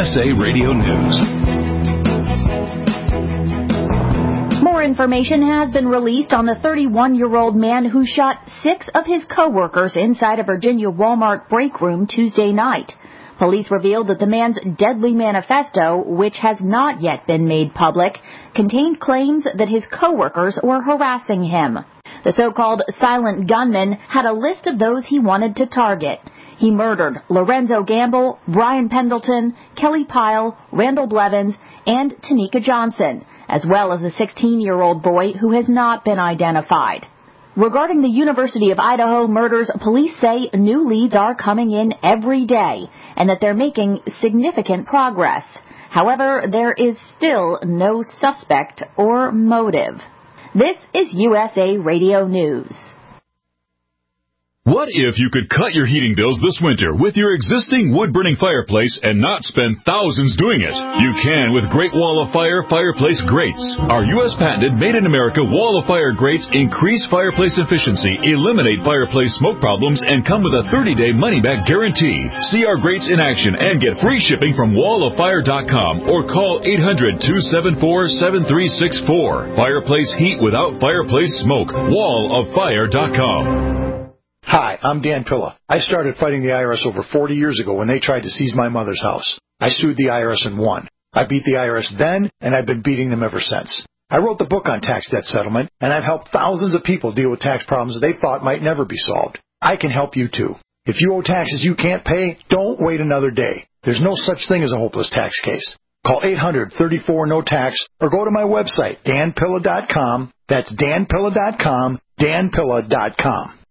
USA Radio News. More information has been released on the 31-year-old man who shot 6 of his co-workers inside a Virginia Walmart break room Tuesday night. Police revealed that the man's deadly manifesto, which has not yet been made public, contained claims that his co-workers were harassing him. The so-called silent gunman had a list of those he wanted to target. He murdered Lorenzo Gamble, Brian Pendleton, Kelly Pyle, Randall Blevins, and Tanika Johnson, as well as a 16-year-old boy who has not been identified. Regarding the University of Idaho murders, police say new leads are coming in every day and that they're making significant progress. However, there is still no suspect or motive. This is USA Radio News. What if you could cut your heating bills this winter with your existing wood-burning fireplace and not spend thousands doing it? You can with Great Wall of Fire fireplace grates. Our U.S.-patented, made-in-America Wall of Fire grates increase fireplace efficiency, eliminate fireplace smoke problems, and come with a 30-day money-back guarantee. See our grates in action and get free shipping from walloffire.com or call 800-274-7364. Fireplace heat without fireplace smoke. walloffire.com. Hi, I'm Dan Pilla. I started fighting the IRS over 40 years ago when they tried to seize my mother's house. I sued the IRS and won. I beat the IRS then, and I've been beating them ever since. I wrote the book on tax debt settlement, and I've helped thousands of people deal with tax problems they thought might never be solved. I can help you too. If you owe taxes you can't pay, don't wait another day. There's no such thing as a hopeless tax case. Call 800-34-NO-TAX or go to my website, danpilla.com. That's danpilla.com, danpilla.com.